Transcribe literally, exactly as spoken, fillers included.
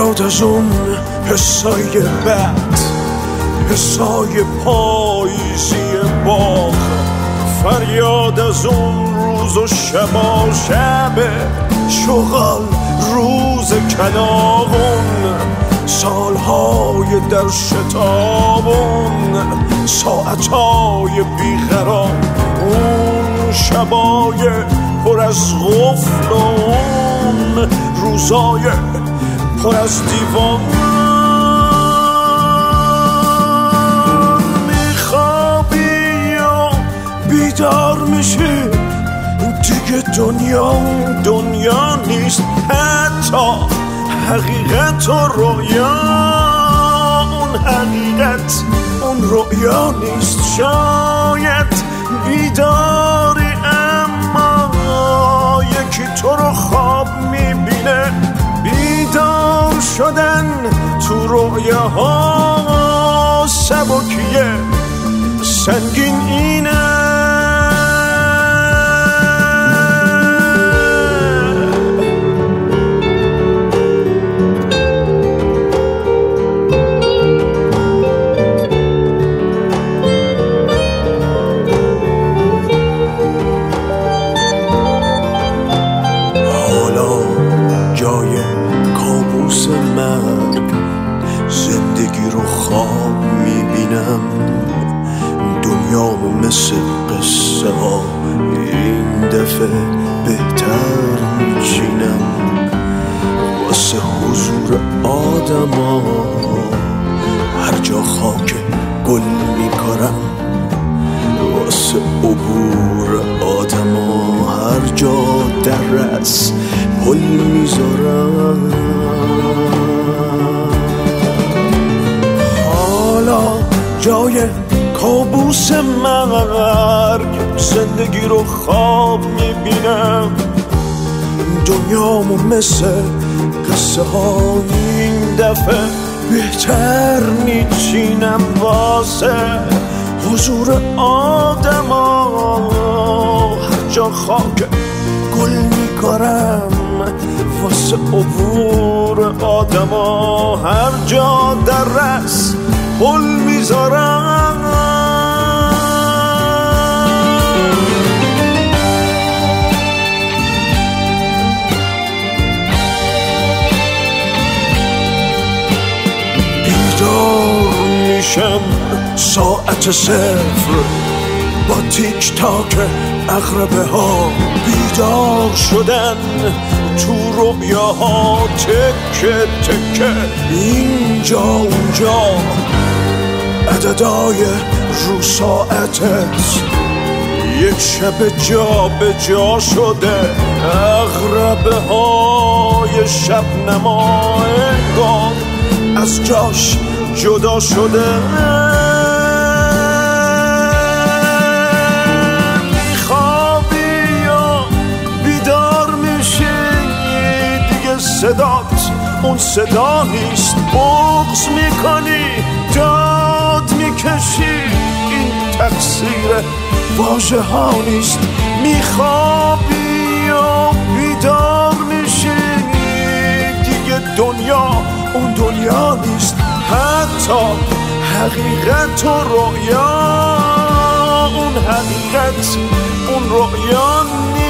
فریاد از اون حسای بد، حسای پاییزی باغ، فریاد از اون روز و شبا شب شغل، روز کلاغون، سالهای در شتابون، ساعتهای بیقرار، اون شبای پر از غفل و اون روزای پر از دیوان. میخوابی یا بیدار میشی، دیگه دنیا دنیا نیست، حتی حقیقت و رویا اون حقیقت اون رویا نیست. شاید بیداری اما یکی تو رو خواب میبینه. بیدار شدن تو رویاها سبکیه، سنگین اینه. زندگی رو خواب میبینم، دنیامو مثل قصه ها این دفعه بهتر میچینم. واسه حضور آدم ها هر جا خاک گل میکارم، واسه عبور آدم ها هر جا درس پل میذارم. حالا جای کابوس مرگ زندگی رو خواب میبینم، دنیامو مثل قصه ها این دفعه بهتر میچینم. واسه حضور آدم ها هر جا خاک گل میکارم، واسه عبور آدم ها هر جا در رس پل میذارم. بیدار میشم ساعت صفر با تیک تاک عقربه ها، بیدار شدن تو رویاها تکه تکه اینجا اونجا، عددای رو ساعتت یک شب جا به جا شده، عقربه های شب نما انگار از جاش جدا شده. صدات اون صدا نیست، بغض میکنی داد میکشی، این تقصیر واژه ها نیست. میخوابی و بیدار میشی، دیگه دنیا اون دنیا نیست، حتی حقیقت و رویا اون حقیقت اون رویا نیست.